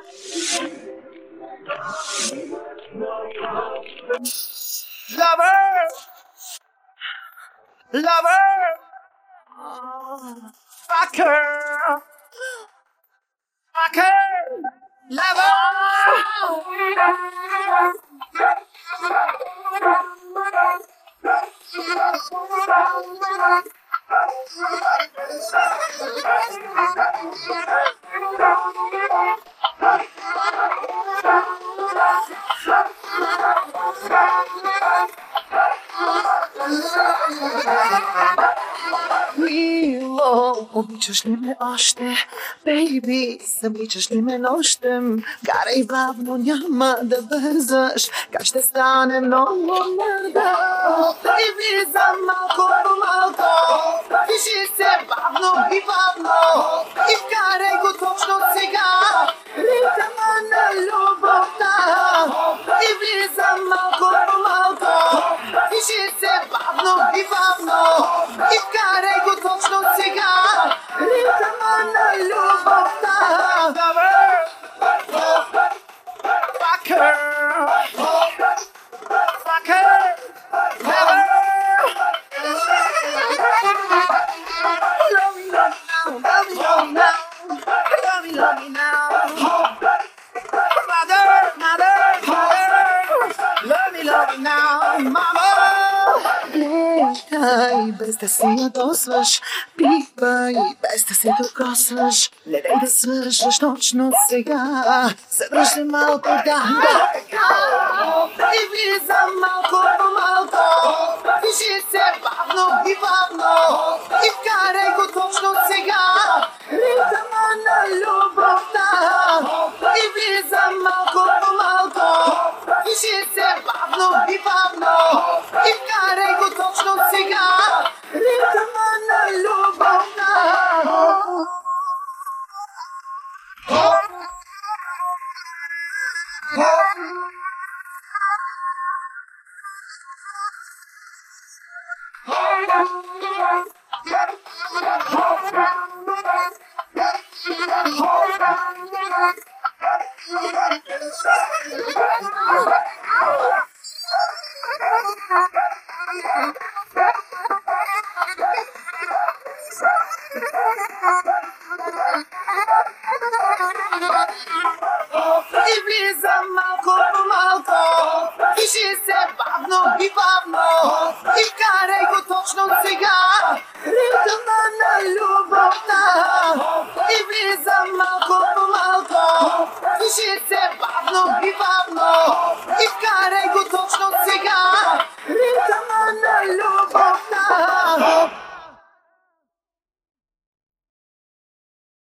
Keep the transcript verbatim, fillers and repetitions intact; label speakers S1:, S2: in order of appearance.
S1: Lover, lover, fucker, fucker, lover. Мило, обичаш ли ме още? Бейби, обичаш ли ме нощем? Карай бавно, няма да бързаш. Как ще стане много мърда? И влизам малко по малко. Движи се бавно и бавно. И вкарай го точно сега. Ритъма на любовта. И влизам малко по малко. Движи се бавно и бавно. И вкарай го точно сега. Ритъма на любовта. Fucker, fucker, lover. Love me, love me now, love me, love me now, love me, love me now. Mother, mother, mother, love me, love me now, mama. Гледай, без да си ядосваш, пипай, без да се докосваш. Не дай да свършваш точно сега, задръжте малко, да, да, така. И влизам малко по малко, движи се бавно и бавно. И вкарай го точно сега, ритъма на любовта. И влизам малко по малко, движи се бавно и бавно. И вкарай го точно сега, ритъма на любовта. И влизам малко по малко, движи се бавно и бавно. И вкарай го точно сега, ритъма на любовта. И влизам малко по малко, движи се бавно и бавно. И вкарай го точно сега, ритъма на любовта.